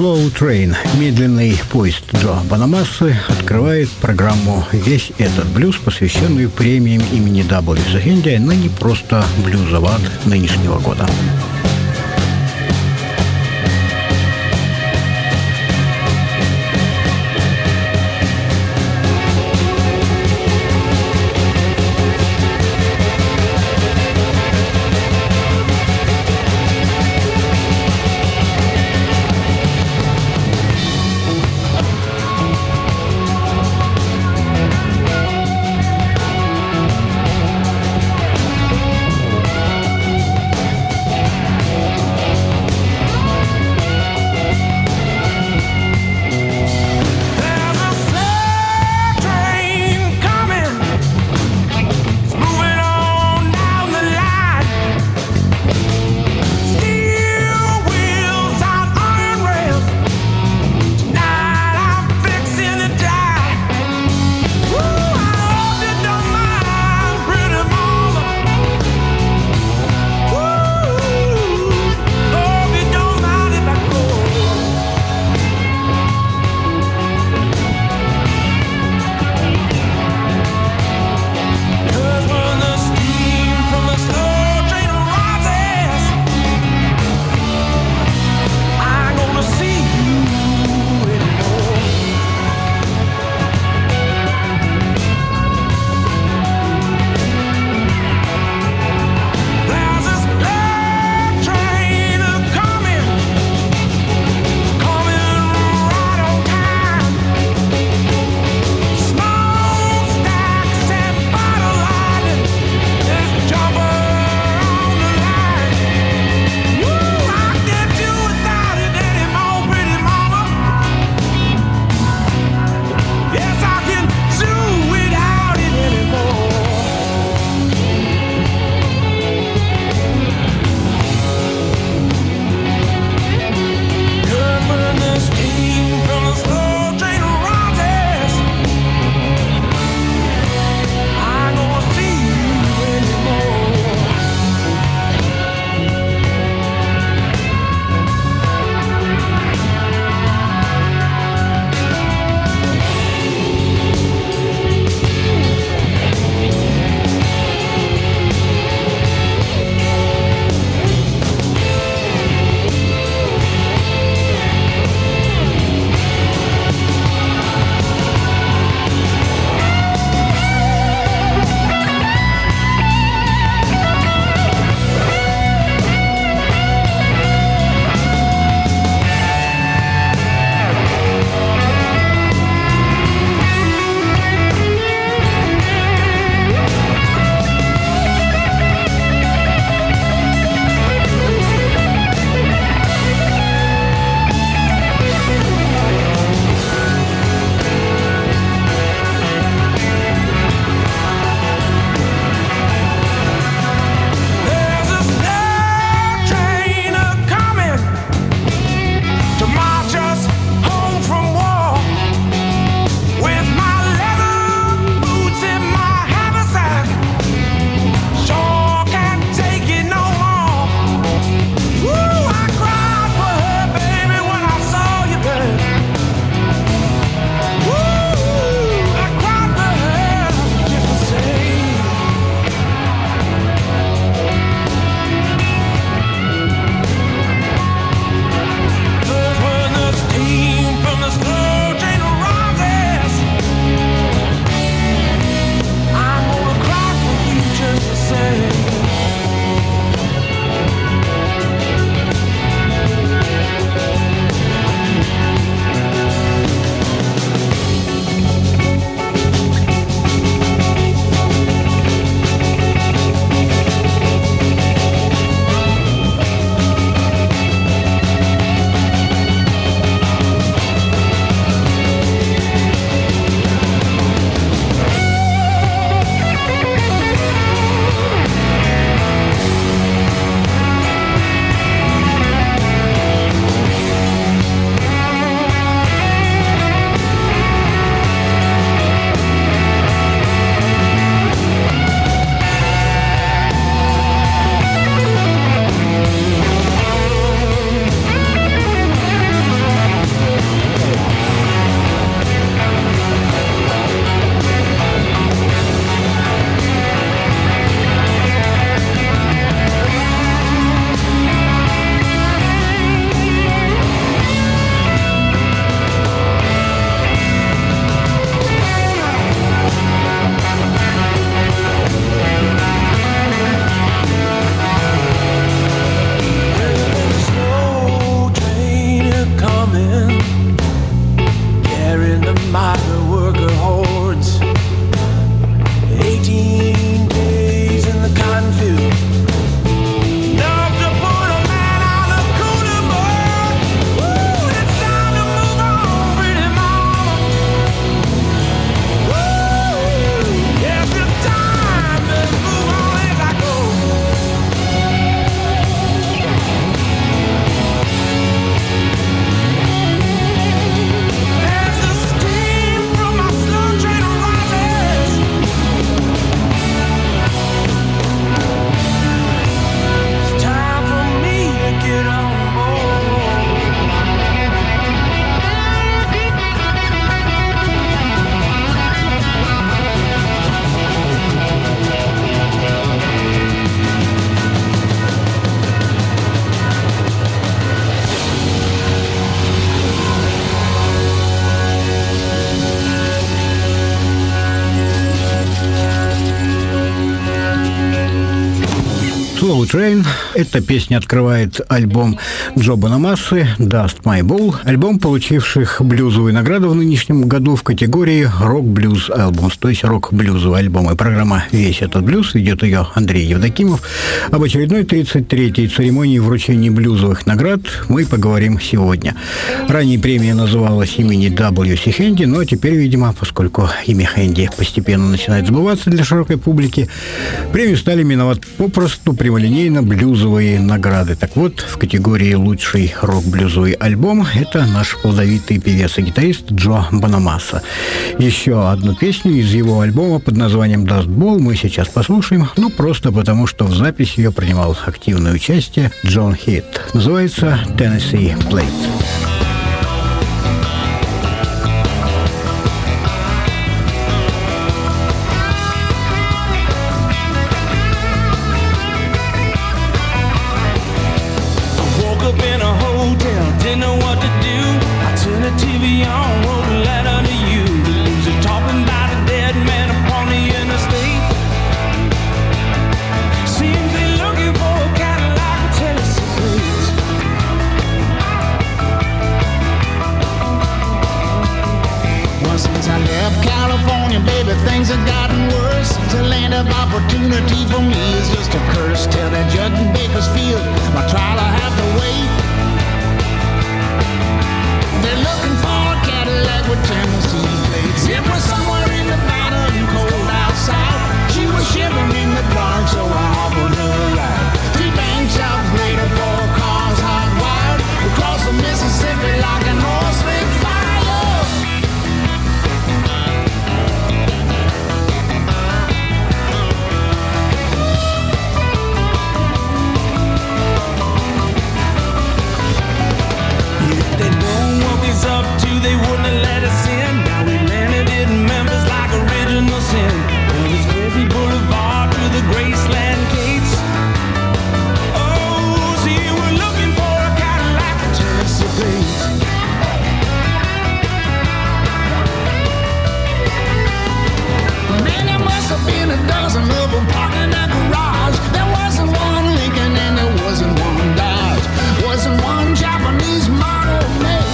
Slow Train, медленный поезд Джо Бонамассы, открывает программу «Весь этот блюз», посвященную премиям имени W. Загенди, но не просто блюзоват нынешнего года. Coltrane. Эта песня открывает альбом Джо Бонамассы «Dust My Ball», альбом, получивших блюзовую награду в нынешнем году в категории «Рок-блюз альбом», то есть рок-блюзовый альбом. И программа «Весь этот блюз», ведет ее Андрей Евдокимов. Об очередной 33-й церемонии вручения блюзовых наград мы поговорим сегодня. Ранее премия называлась имени W.C. Хэнди, но теперь, видимо, поскольку имя Хэнди постепенно начинает забываться для широкой публики, премию стали именовать попросту прямолинейно блюзовые награды. Так вот, в категории «Лучший рок-блюзовый альбом» это наш плодовитый певец и гитарист Джо Бонамасса. Еще одну песню из его альбома под названием «Dust Bowl» мы сейчас послушаем, просто потому, что в записи ее принимал активное участие Джон Хит. Называется «Tennessee Plates». Things have gotten worse. The land of opportunity for me is just a curse. Tell that judge in Bakersfield my trial I have to wait. They're looking for a Cadillac with Tennessee plates. It was somewhere in the battle and cold outside. She was shivering in the dark, so I offered her a ride. 3 bank jobs later, 4 cars hot wired across the Mississippi like an oil slick fire. Up to they wouldn't have let us in. Now we landed in Memphis like original sin. Elvis Presley Boulevard to the Graceland gates. Oh, see, we're looking for a Cadillac with Tennessee plates. Man, there must have been a dozen of them parked in that garage. There wasn't one Lincoln and there wasn't one Dodge. Wasn't one Japanese model made.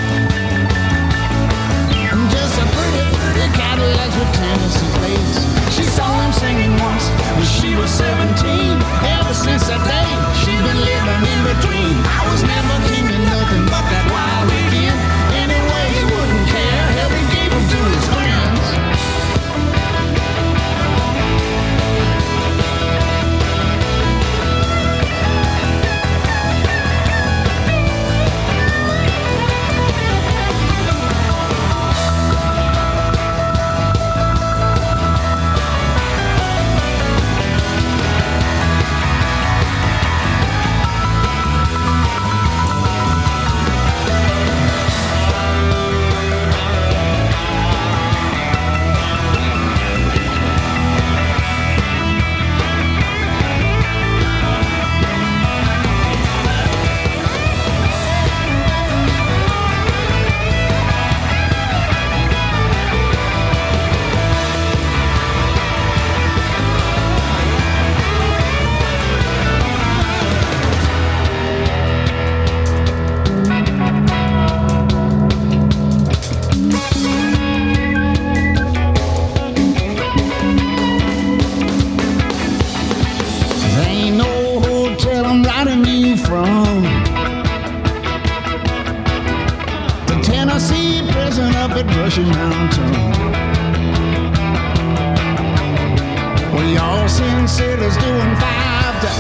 Cadillacs with Tennessee plates. She saw him singing once when she was 17. Ever since that day, she's been living in between. I was never keeping nothing but that wild weekend. Anyway, he wouldn't care. Hell, he gave them to his friends. Russian Mountain. Well, y'all seen sailors doing 5 to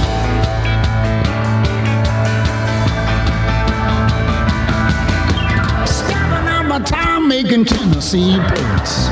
8. Stepping out my time making Tennessee plates.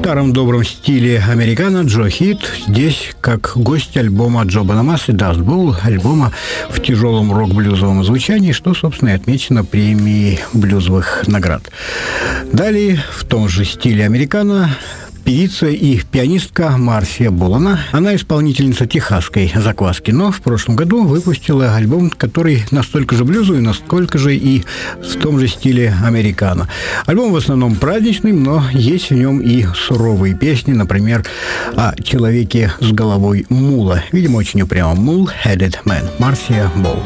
старом добром стиле американо Джо Хит здесь как гость альбома Джо Бонамассы «Dust Bowl», альбома в тяжелом рок-блюзовом звучании, что, собственно, и отмечено премией блюзовых наград. Далее в том же стиле американо певица и пианистка Марсия Болана. Она исполнительница техасской закваски, но в прошлом году выпустила альбом, который настолько же блюзовый, насколько же и в том же стиле американо. Альбом в основном праздничный, но есть в нем и суровые песни, например, о человеке с головой мула. Видимо, очень упрямо. Mule-Headed Man. Марсия Бол.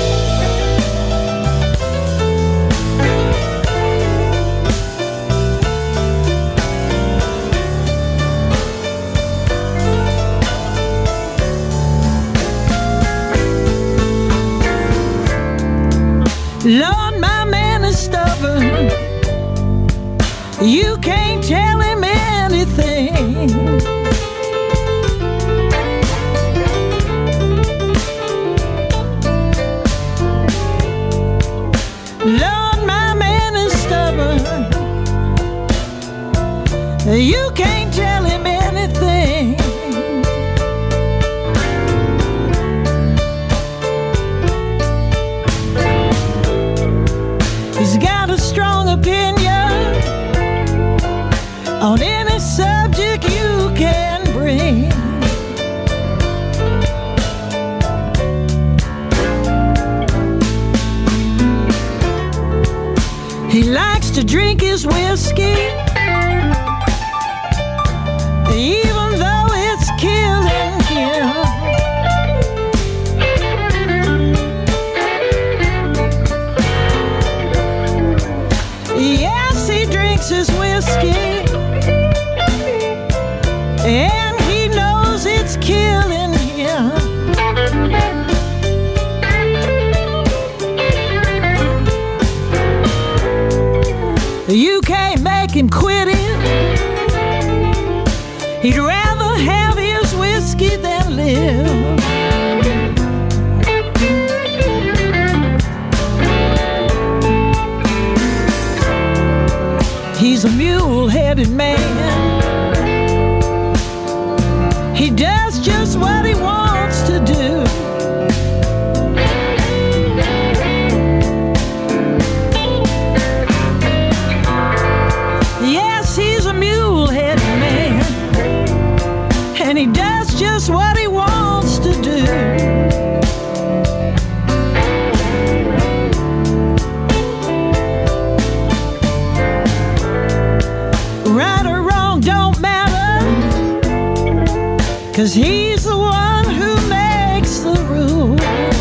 Lord, my man is stubborn. You can't tell him anything. Lord, my man is stubborn. You can't tell him anything. He's got a strong opinion on any subject you can bring. He likes to drink his whiskey, even though it's killing him. Yes, he drinks his whiskey, and he knows it's killing him. You can't make him quit it. He'd rather have his whiskey than live. He's a mule-headed man. He does just what he wants to do. Yes, he's a mule-headed man, and he does just what he wants to do. Right or wrong don't matter, 'cause he's the one who makes the rules.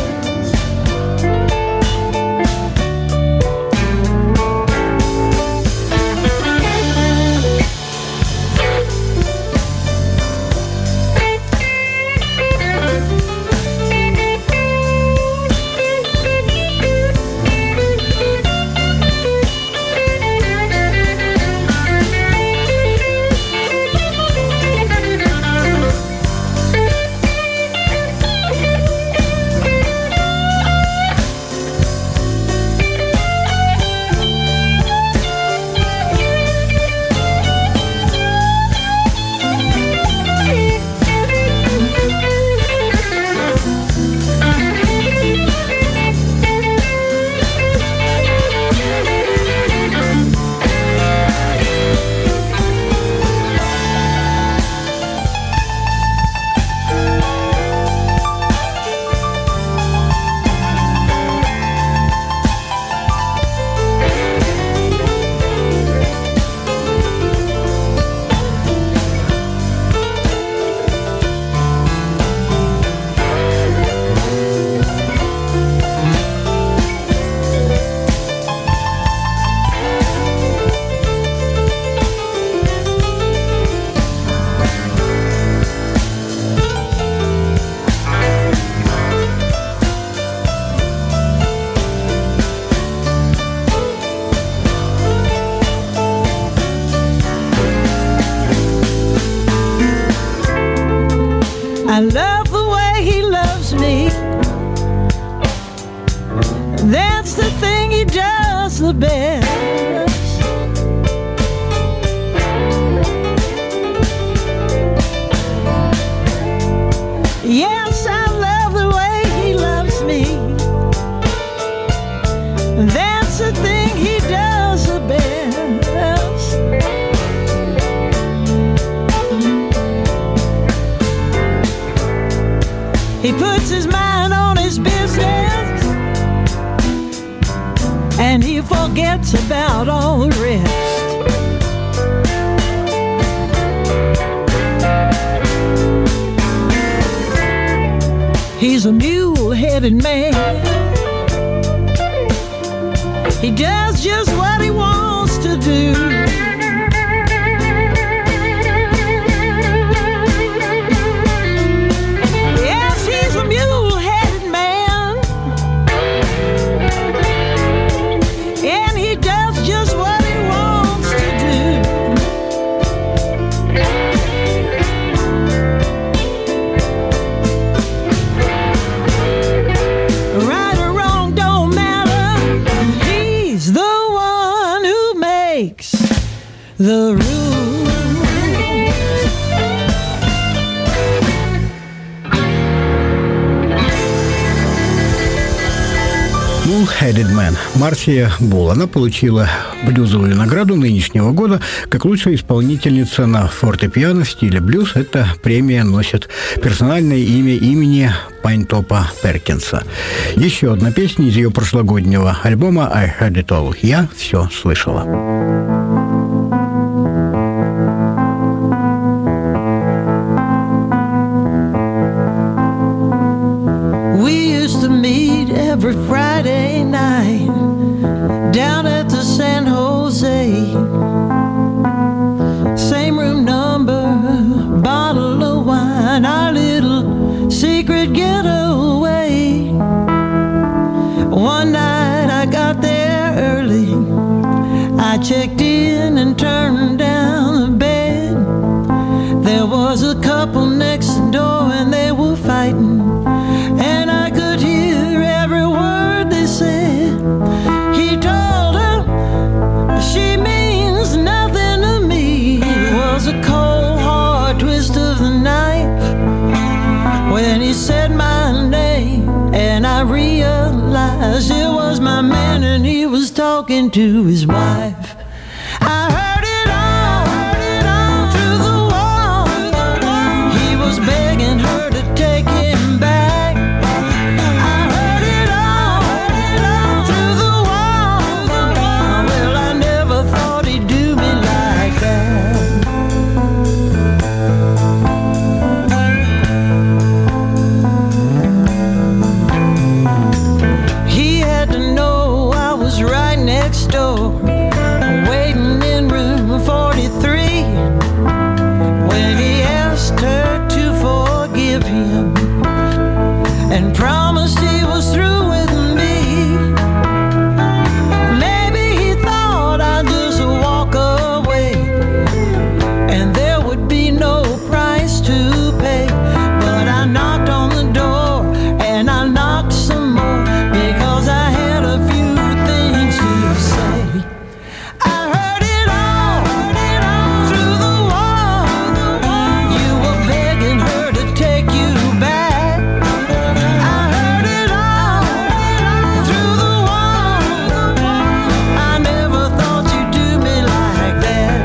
I love the way he loves me. That's the thing he does the best. He puts his mind on his business, and he forgets about all the rest. He's a mule-headed man. He does just what he wants to do. Yes, he's a mule-headed man, and he does just what he wants to do. Right or wrong don't matter. He's the one who makes the rules. Bull-Headed Man. Марсия Булл. Она получила блюзовую награду нынешнего года как лучшая исполнительница на фортепиано в стиле блюз. Эта премия носит персональное имя имени Пайнтопа Перкинса. Еще одна песня из ее прошлогоднего альбома «I Heard It All». «Я все слышала». Every Friday night down at the San Jose, same room number, bottle of wine, our little secret getaway. One night I got there early, I checked in and turned down the bed. There was a couple next door and they were fighting, and I could hear every word they said. He told her she means nothing to me. It was a cold, hard twist of the knife when he said my name, and I realized it was my man and he was talking to his wife. I heard it all through the wall. He was begging her to take him back. I heard it all through the wall. Well, I never thought he'd do me like that. He had to know I was right next door, waiting in room 43, when he asked her to forgive him and promised he was through with me. Maybe he thought I'd just walk away and there would be no price to pay. But I knocked on the door and I knocked some more, because I had a few things to say. I heard it all through the wall. You were begging her to take you back. I heard it all through the wall. I never thought you'd do me like that.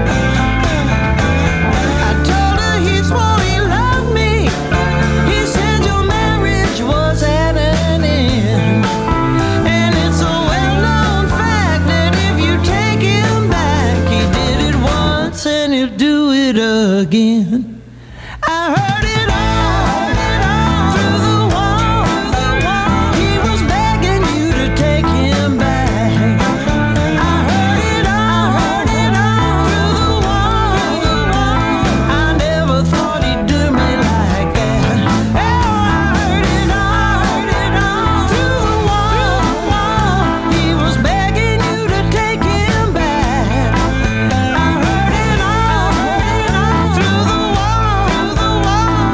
I told her he swore he loved me. He said your marriage was at an end, and it's a well-known fact that if you take him back, he did it once and he'll do it again. I heard it all through the wall. He was begging you to take him back. I heard it all through the wall. I never thought he'd do me like that. Oh, I heard it all through the wall. He was begging you to take him back. I heard it all through the wall.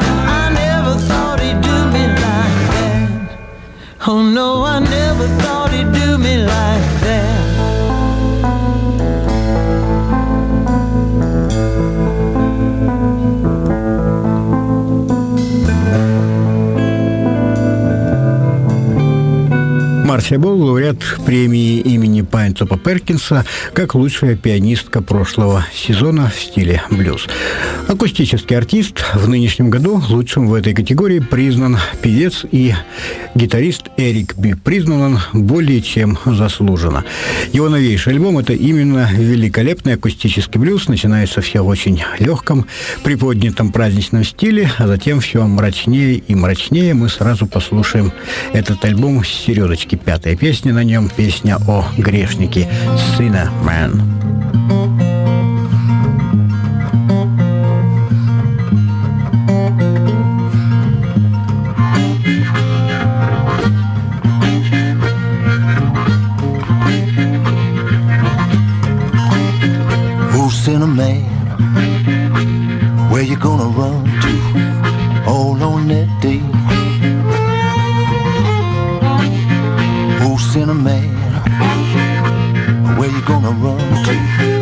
Марсия Бол – лауреат премии имени Пайнтопа Перкинса как лучшая пианистка прошлого сезона в стиле блюз. Акустический артист. В нынешнем году лучшим в этой категории признан певец и гитарист Эрик Би. Признан он более чем заслуженно. Его новейший альбом – это именно великолепный акустический блюз. Начинается все в очень легком, приподнятом праздничном стиле, а затем все мрачнее и мрачнее. Мы сразу послушаем этот альбом с середочки. 5-я песня на нем, песня о грешнике «Sinner Man». Sinner man, where you gonna run to all on that day? Oh, sinner man, where you gonna run to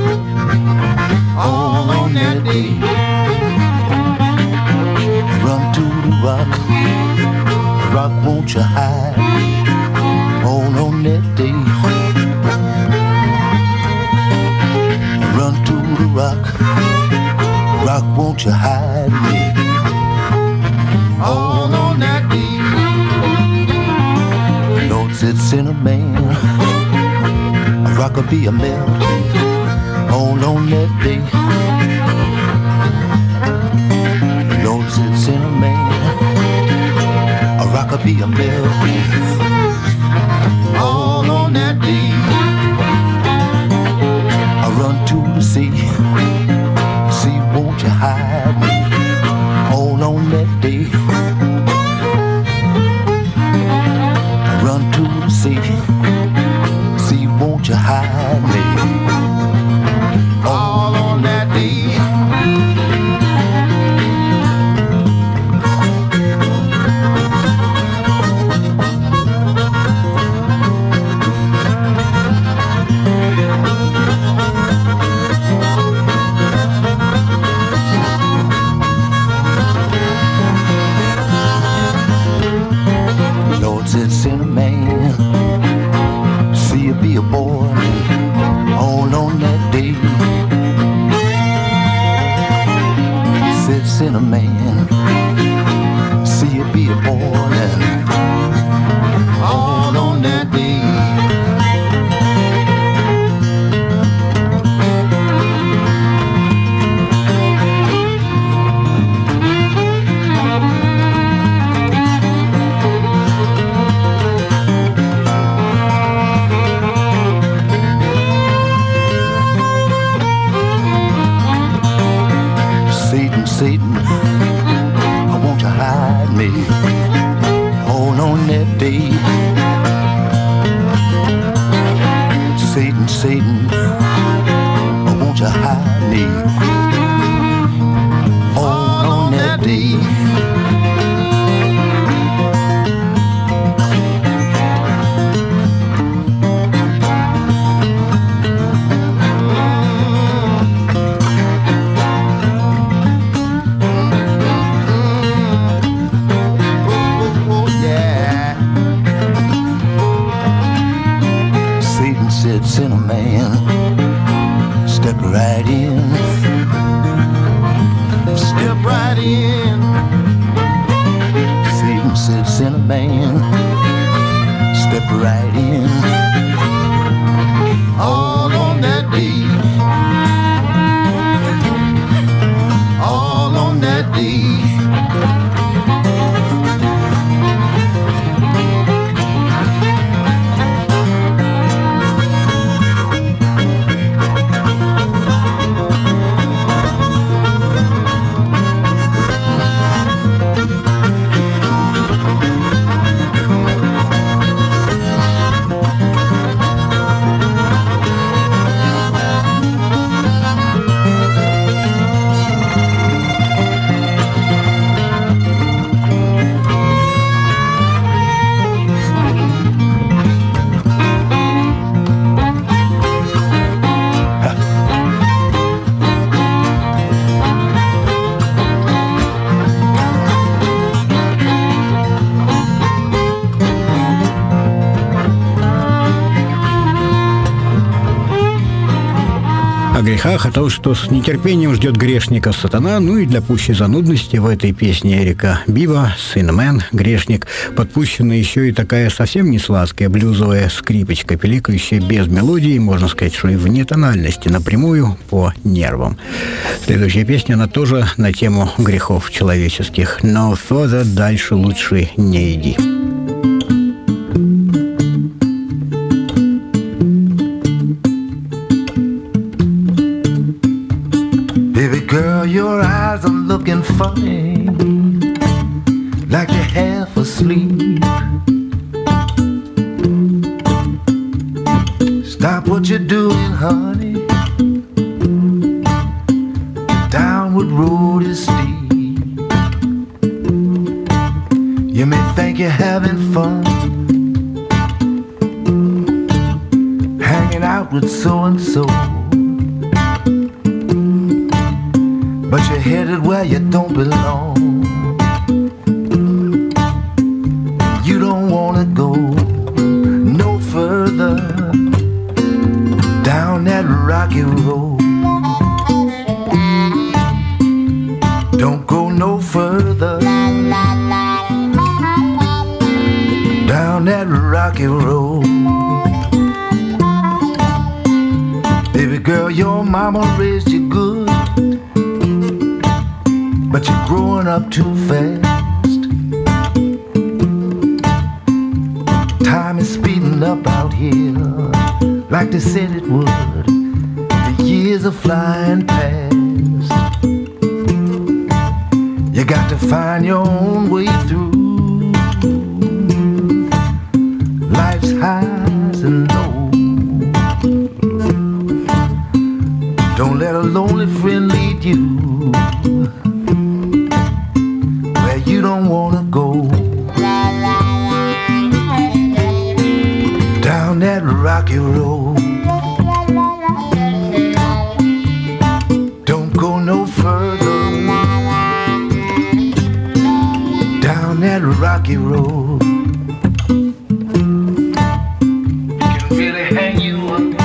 all on that day? Run to the rock, won't you hide all on that day? Run to the rock, won't you hide me all on that day? Lord said, sinner man, a rock will be a melt all on that day. Lord said, sinner man, a rock will be a melt all on that day. Run to the sea, won't you hide me all on that day? Run to the sea, won't you hide me all on that day? Said, sinner man, see you be a boy all on that day. Said, sinner man, see you be a boy all on that day. Satan, I want you hide me all on that day. Satan, I want you hide me all on that day. Sinner man, step right in, step right in. Satan said, sinner man, step right in, all on that day, all on that day. стихах о том, что с нетерпением ждет грешника сатана, ну и для пущей занудности в этой песне Эрика Бива «Sinman», грешник, подпущена еще и такая совсем не сладкая блюзовая скрипочка, пиликающая без мелодии, можно сказать, что и вне тональности, напрямую по нервам. Следующая песня, она тоже на тему грехов человеческих. «No further», дальше лучше не иди. Girl, your eyes are looking funny, like you're half asleep. Stop what you're doing, honey. The downward road is steep. You may think you're having fun, hanging out with so-and-so, but you're headed where you don't belong. You don't wanna go no further down that rocky road. Don't go no further down that rocky road. Baby girl, your mama raised you good, but you're growing up too fast. Time is speeding up out here, like they said it would. The years are flying past. You got to find your own way through life's highs and lows. Don't let a lonely friend lead you where you don't wanna go. Down that rocky road. Don't go no further down that rocky road. It can really hang you up.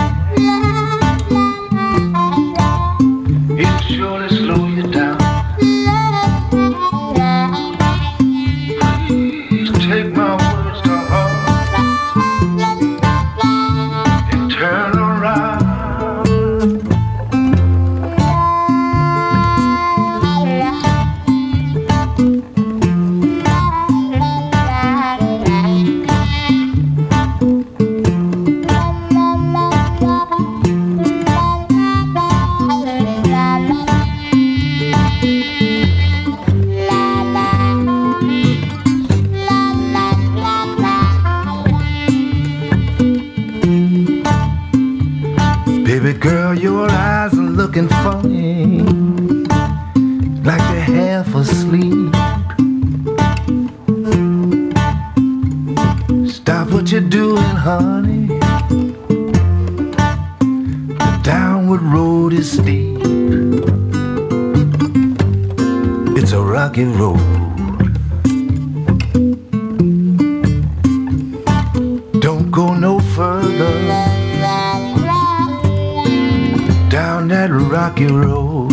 It'll surely slow you down. Please take my words to heart and turn around. Baby girl, your eyes are looking funny, like they're half asleep. Stop what you're doing, honey. The downward road is steep. It's a rocky road. Don't go no further down that rocky road.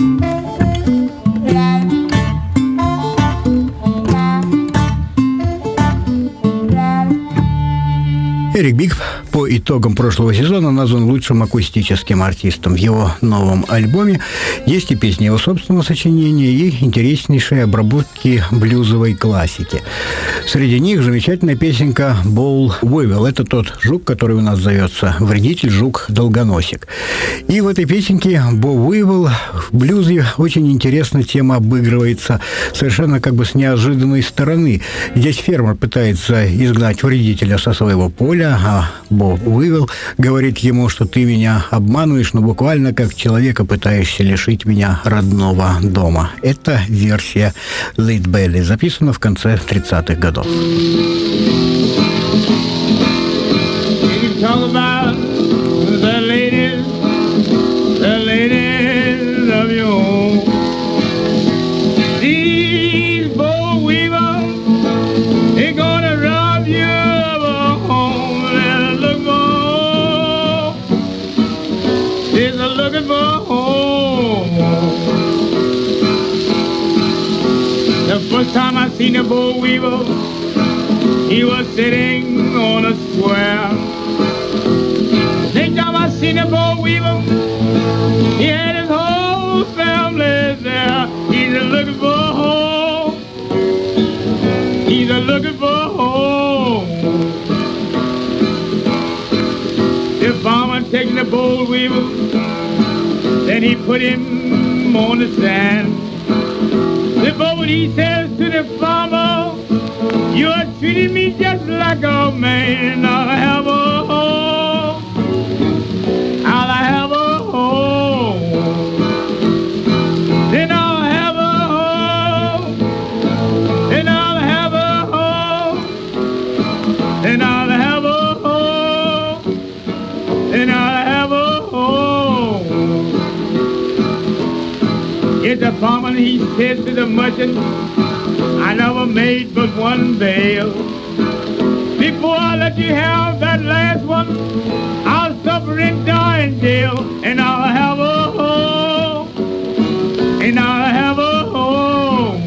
Эрик Биг по итогам прошлого сезона назван лучшим акустическим артистом. В его новом альбоме есть и песни его собственного сочинения, и интереснейшие обработки блюзовой классики. Среди них замечательная песенка «Boll Weevil». Это тот жук, который у нас зовется вредитель, жук-долгоносик. И в этой песенке «Boll Weevil» в блюзе очень интересно тема обыгрывается совершенно как бы с неожиданной стороны. Здесь фермер пытается изгнать вредителя со своего поля, а Boll Weevil говорит ему, что ты меня обманываешь, но буквально как человека пытаешься лишить меня родного дома. Это версия Lead Belly, записана в конце 30-х годов. Looking for home. The first time I seen the boll weevil, he was sitting on a square. Next time I seen the boll weevil, he had his whole family there. He's a looking for a home. He's a looking for a home. The farmer taking the boll weevil, then he put him on the sand. The boat, he says to the farmer, you are treating me just like a man. I'll have a home. I'll have a home. Then I'll have a home. Then I'll have a home. Then I'll have a home. Then I'll have a home. It's a farmer, he says to the merchant, I never made but one bale. Before I let you have that last one, I'll suffer and die in jail. And I'll have a home. And I'll have a home.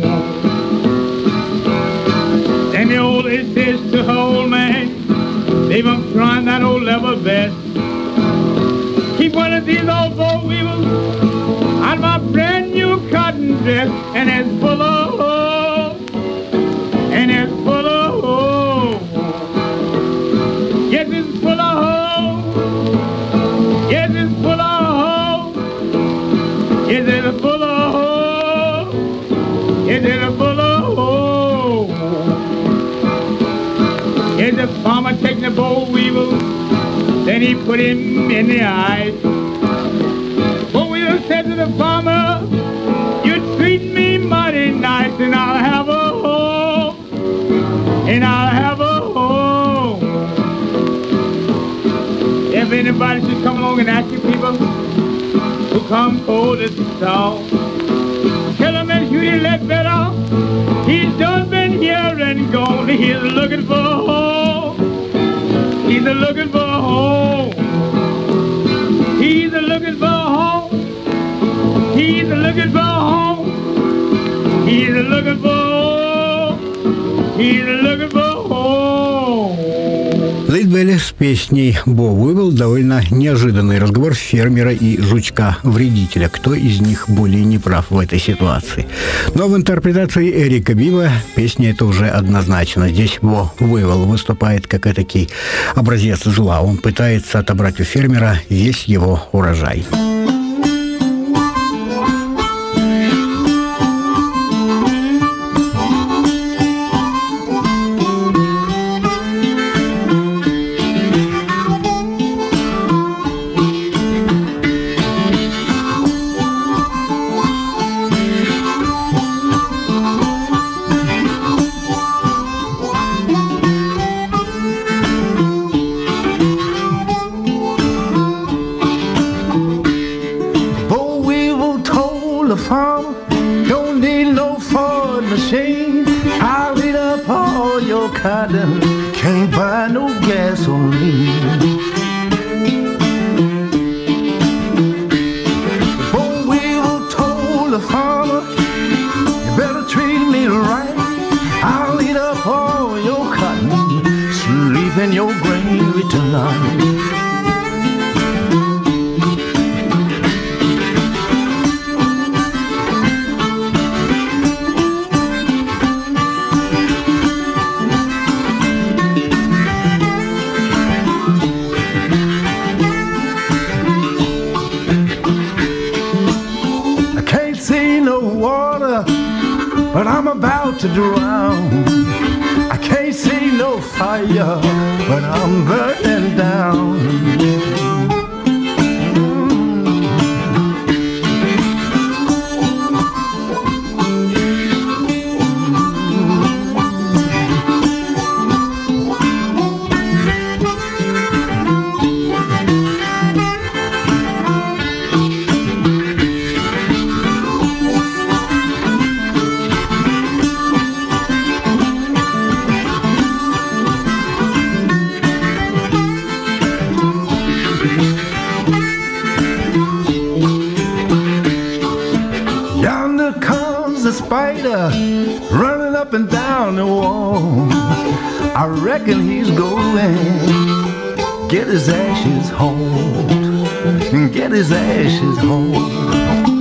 And the old lady says to her old man, they've been trying that old level best. Keep one of these old boll weevils on my brand new cotton dress, and it's full of holes, and it's full of holes. Yes, it's full of holes. Yes, it's full of holes. Yes, it's full of holes. Yes, it's full of holes. Yes, the farmer taking the boll weevil, then he put him in the eye. Boll weevil said to the farmer, you treat me mighty nice, and I'll have a home, and I'll have a home. If anybody should come along and ask you people who come for this song, tell them that Hughie Ledbetter, he's just been here and gone. He's looking for a home. He's looking for a home. He's looking for a home. He's looking for a home. He's looking for a home. He's looking for a home. Лейдбелли с песней «Бо Уивл» довольно неожиданный разговор фермера и жучка-вредителя. Кто из них более неправ в этой ситуации? Но в интерпретации Эрика Бива песня это уже однозначно. Здесь «Бо Уивл» выступает как этакий образец зла. Он пытается отобрать у фермера весь его урожай. Can't buy no gasoline. Boll weevil told the farmer, you better treat me right. I'll eat up all your cotton, sleep in your granary tonight. But I'm about to drown. I can't see no fire, but I'm burning down. fighter running up and down the wall. I reckon he's going get his ashes home, get his ashes home.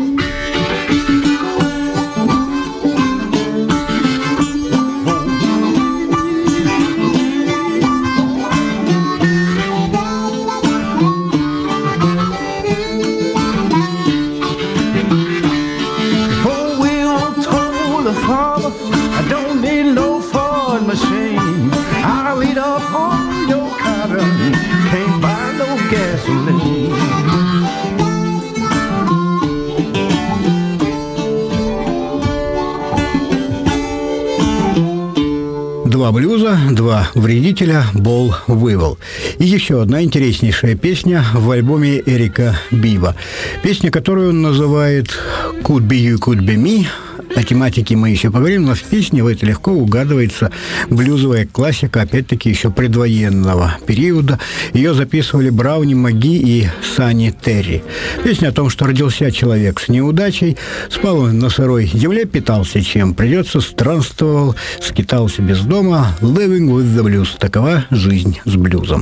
Два блюза, два вредителя, Бол Уивел. И еще одна интереснейшая песня в альбоме Эрика Биба. Песня, которую он называет «Could be you, could be me». О тематике мы еще поговорим, но в песне в это легко угадывается блюзовая классика, опять-таки, еще предвоенного периода. Ее записывали Брауни Маги и Санни Терри. Песня о том, что родился человек с неудачей, спал он на сырой земле, питался чем придется, странствовал, скитался без дома. Living with the blues. Такова жизнь с блюзом.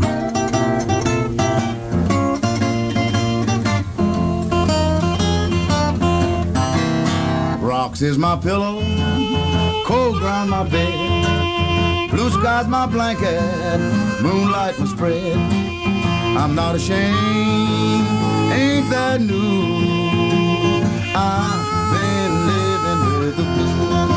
Rocks is my pillow, cold ground my bed, blue sky's my blanket, moonlight my spread. I'm not ashamed, ain't that new? I've been living with the blues.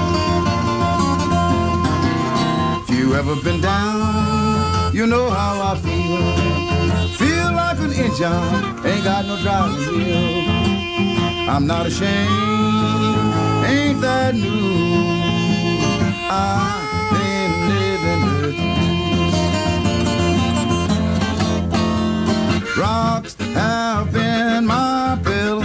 If you ever been down, you know how I feel. Feel like an engine, ain't got no driving wheel. I'm not ashamed, ain't that new? I've been living with the blues. Rocks have been my pillow,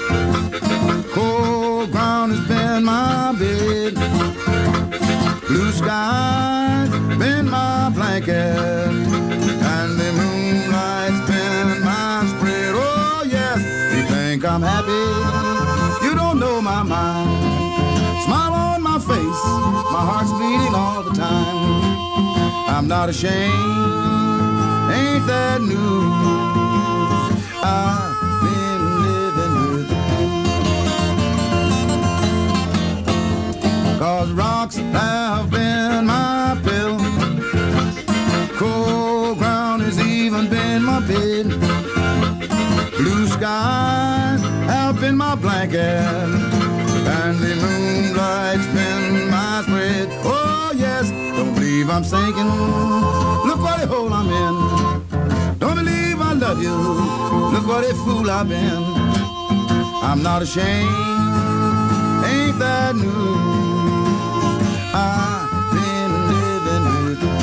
cold ground has been my bed, blue skies been my blanket, and the moonlight's been my spread. Oh yes, you think I'm happy? You don't know my mind. Smile on my face, my heart's beating all the time. I'm not ashamed, ain't that news? I've been living with the blues. 'Cause rocks have been my pillow, cold ground has even been my bed, blue skies have been my blanket, and the moonlight's been my spread. Oh yes, don't believe I'm sinking, look what a hole I'm in. Don't believe I love you, look what a fool I've been. I'm not ashamed, ain't that news? I've been living with the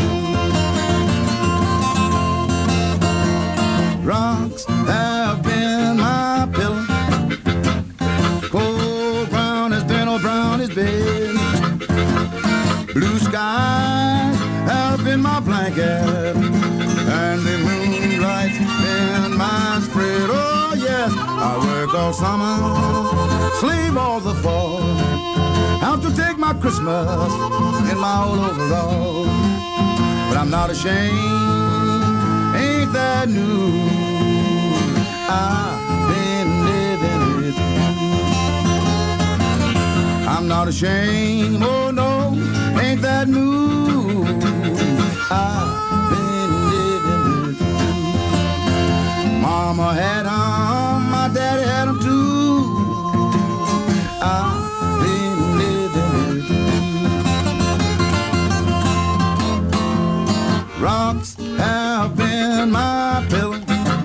blues. Rocks have been my pillow, cold brown has been old brown has been, blue skies have been my blanket, and the moonlight's been my spread. Oh yes, I work all summer, sleep all the fall, have to take my Christmas in my old overall, but I'm not ashamed, ain't that news? I've been living with you. I'm not ashamed, oh no, ain't that news? I've been living with you. Mama had 'em, my daddy had 'em too. I've been living with you. Rocks have been my pillow,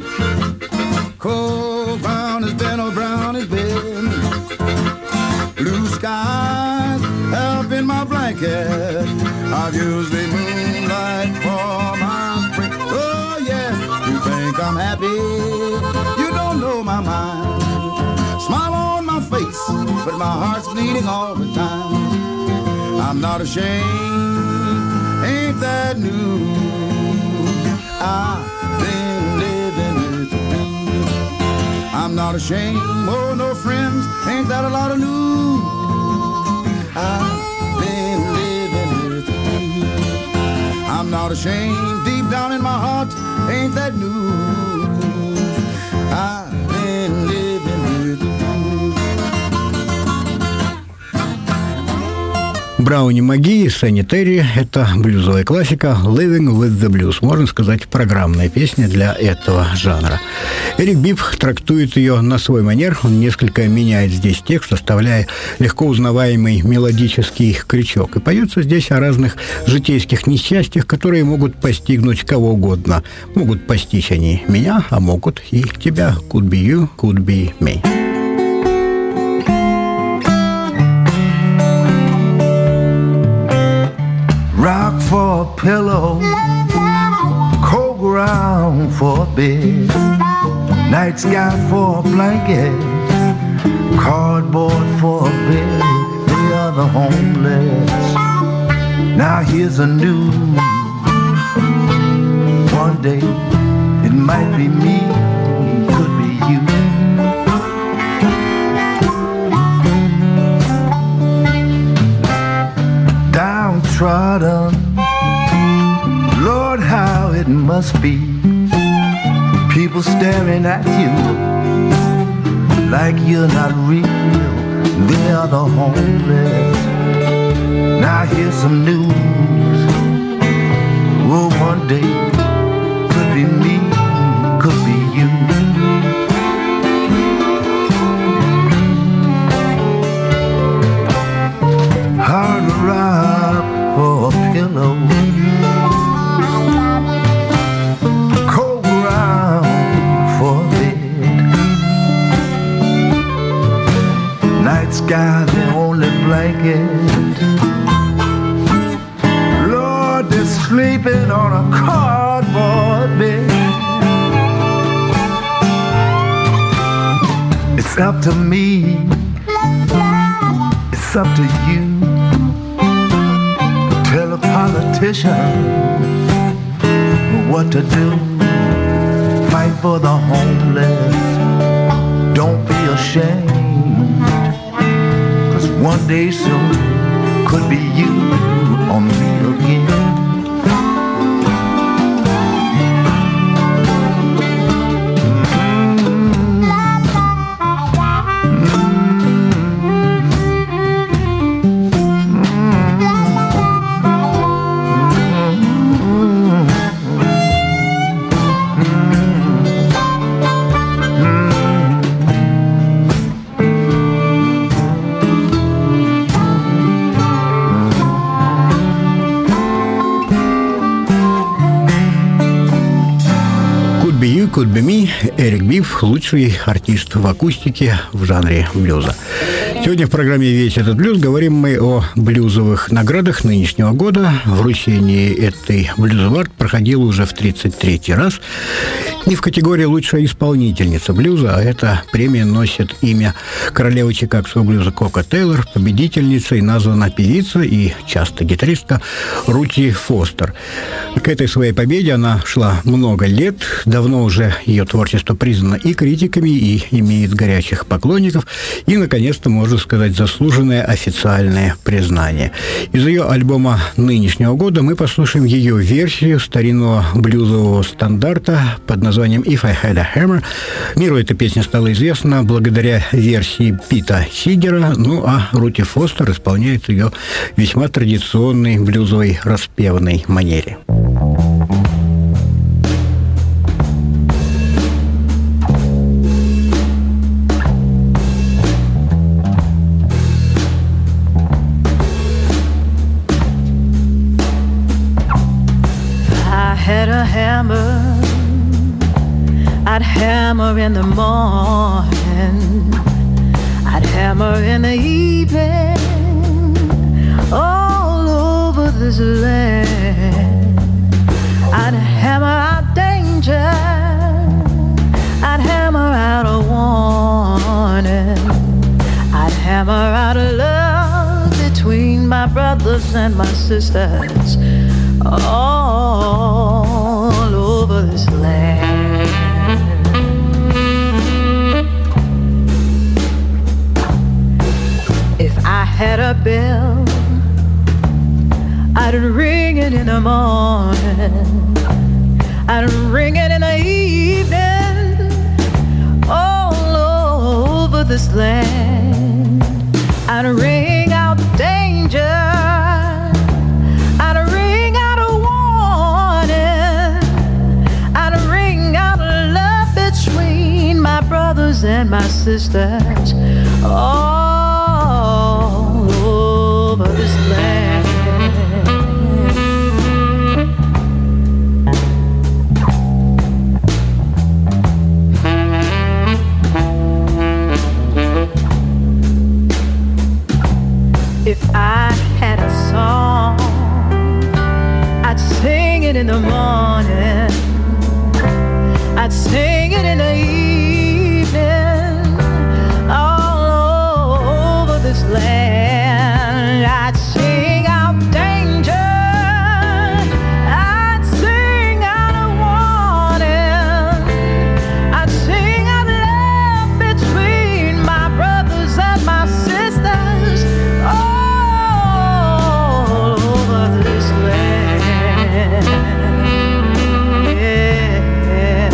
cold brown has been old brown has been, blue skies have been my blanket, I've used the moonlight for my spring. Oh yes, you think I'm happy? You don't know my mind. Smile on my face, but my heart's bleeding all the time. I'm not ashamed, ain't that news? I've been living with the blues. I'm not ashamed, oh no friends, ain't that a lot of news? shame. Deep down in my heart, ain't that news? I've been living with the blues. Брауни Маги и Сенни Терри – это блюзовая классика «Living with the Blues», можно сказать, программная песня для этого жанра. Эрик Биbb трактует ее на свой манер, он несколько меняет здесь текст, оставляя легко узнаваемый мелодический крючок. И поется здесь о разных житейских несчастьях, которые могут постигнуть кого угодно. Могут постичь они меня, а могут и тебя. Could be you, could be me. Rock for a pillow, cold ground for a bed, night sky for a blanket, cardboard for a bed. They are the homeless. Now here's a news. One day it might be me, could be you. Downtrodden, Lord, how it must be. People staring at you like you're not real. They are the homeless. Now here's some news. Oh, one day could be me, could be you. Hard rock for a pillow, cold ground for a bed, night sky the only blanket. Lord, they're sleeping on a cardboard bed. It's up to me, it's up to you. Tell a politician what to do. Fight for the homeless. Don't be ashamed. 'Cause one day soon could be you or me again. Could be me. Эрик Биб – лучший артист в акустике в жанре блюза. Сегодня в программе «Весь этот блюз» говорим мы о блюзовых наградах нынешнего года. Вручение этой блюз-авард проходило уже в 33-й раз. Не в категории «Лучшая исполнительница блюза», а эта премия носит имя королевы чикагского блюза Коко Тейлор. Победительницей названа певица и часто гитаристка Рути Фостер. К этой своей победе она шла много лет. Давно уже ее творчество признано и критиками, и имеет горячих поклонников. И, наконец-то, можно сказать, заслуженное официальное признание. Из ее альбома нынешнего года мы послушаем ее версию старинного блюзового стандарта под названием «If I Had a Hammer». Миру эта песня стала известна благодаря версии Пита Сигера, ну а Рути Фостер исполняет ее в весьма традиционной блюзовой распевной манере. Had a hammer, I'd hammer in the morning, I'd hammer in the evening, all over this land. I'd hammer out danger, I'd hammer out a warning, I'd hammer out a love between my brothers and my sisters, all over this land. If I had a bill, I'd ring it in the morning, I'd ring it in the evening, all over this land. I'd ring out danger, I'd ring out a warning, I'd ring out love between my brothers and my sisters, all over this land. If I had a song, I'd sing it in the morning, I'd sing it in the evening, all over this land. I'd sing out danger, I'd sing out a warning, I'd sing out love between my brothers and my sisters, all over this land. Yeah.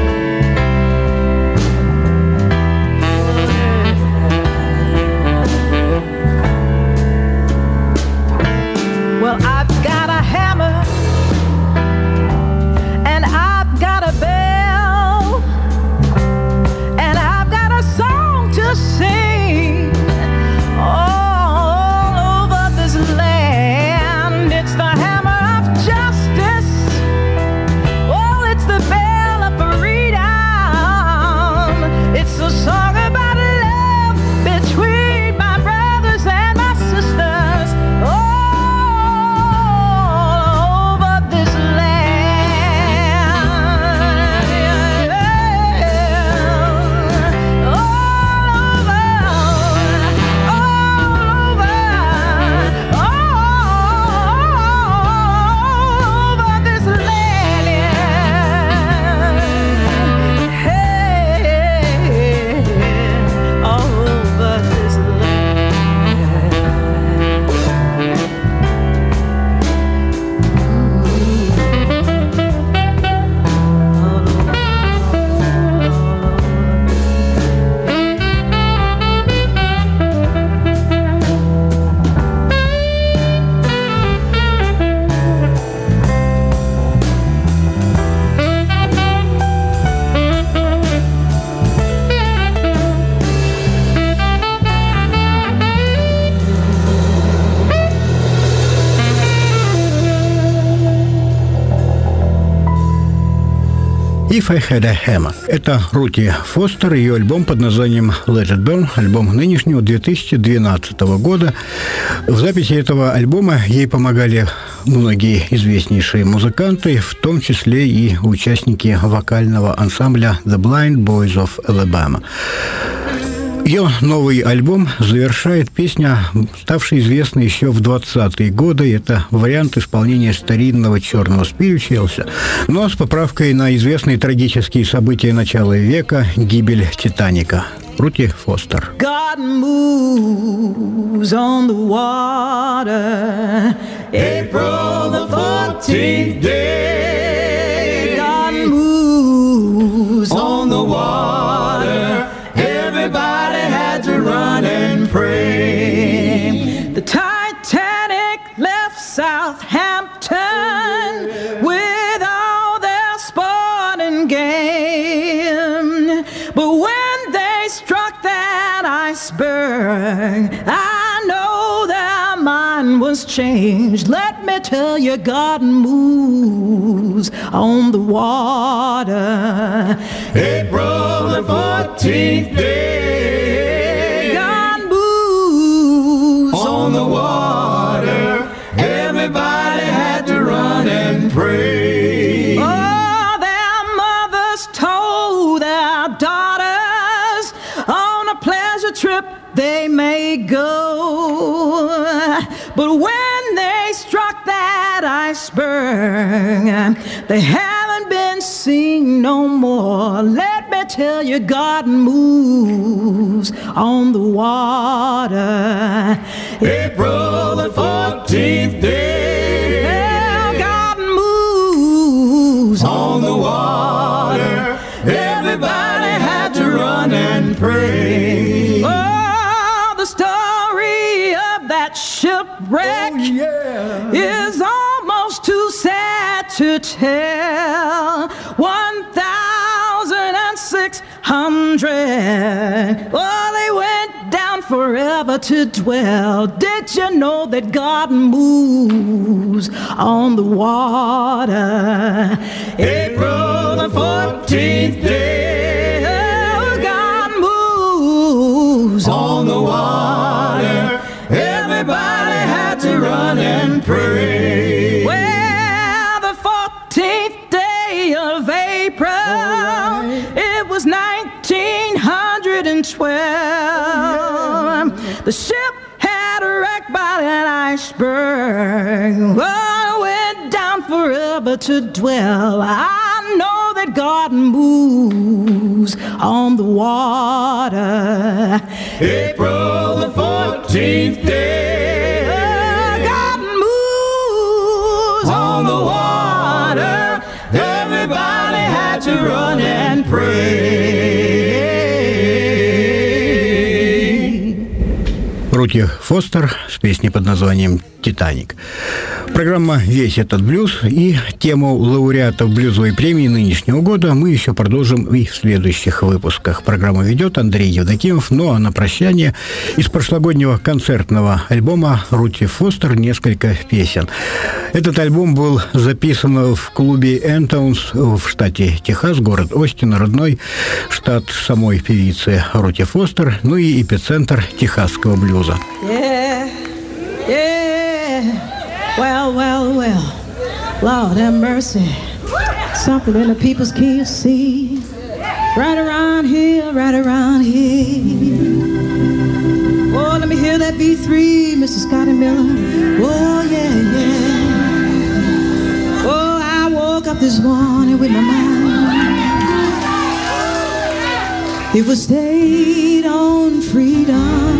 Well, I've got a hammer and I've got a bell and I've got a song to sing all over this land. It's the hammer of justice. Oh, it's the bell of freedom. It's a song about love between my brothers and my sisters, all over this land. All over this land. Hey, all over this If I Had a Hammer. Это Рути Фостер, ее альбом под названием Let It Burn, альбом нынешнего 2012 года. В записи этого альбома ей помогали многие известнейшие музыканты, в том числе и участники вокального ансамбля The Blind Boys of Alabama. Ее новый альбом завершает песня, ставшая известной еще в 20-е годы. Это вариант исполнения старинного черного спиричуэлса, но с поправкой на известные трагические события начала века — гибель «Титаника». Рути Фостер. God moves on the water, April the 14th day. God moves on the water, everybody had to run and pray. The Titanic left Southampton with all their sport and game, but when they struck that iceberg, I know their mind was changed. Let me tell you, God moves on the water, April the 14th day. God moves on the water, everybody had to run and pray. Oh, their mothers told their daughters on a pleasure trip they may go, but when they struck that iceberg, they haven't been seen no more. Let me tell you, God moves on the water, April the 14th day. shipwreck is almost too sad to tell. 1,600. Oh, they went down forever to dwell. Did you know that God moves on the water? April the 14th day, oh, God moves on the water. Everybody had to run and pray. Well, the 14th day of April, it was 1912. The ship had wrecked by an iceberg. Oh, went down forever to dwell. I know that God moves on the water. April the 14th day, God moves on the water. Everybody had to run and pray. Рути Фостер с песней под названием «Титаник». Программа «Весь этот блюз» и тему лауреатов блюзовой премии нынешнего года мы еще продолжим и в следующих выпусках. Программу ведет Андрей Евдокимов. Ну а на прощание из прошлогоднего концертного альбома Рути Фостер несколько песен. Этот альбом был записан в клубе Энтаунс в штате Техас, город Остин, родной штат самой певицы Рути Фостер, ну и эпицентр техасского блюза. Well, Lord have mercy. Something in the people's key of C. Right around here. Oh, let me hear that B3, Mr. Scotty Miller. Oh, yeah. Oh, I woke up this morning with my mind. It was stayed on freedom.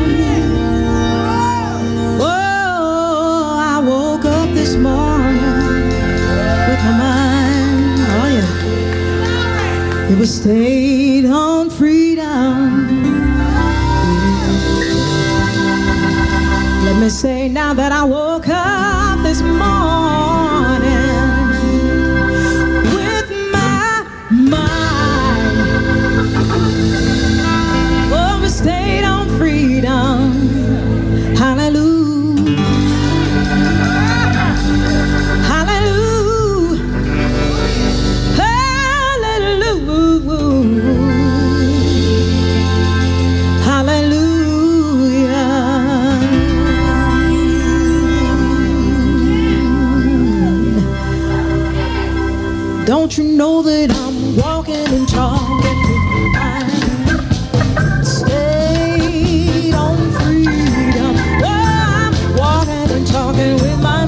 This morning with my mind, oh yeah, it was stayed on freedom. Let me say now that I woke up this morning with my mind, oh, we stayed on freedom. Hallelujah. Don't you know that I'm walking and talking with my mind? Stayed on freedom. Oh, I'm walking and talking with my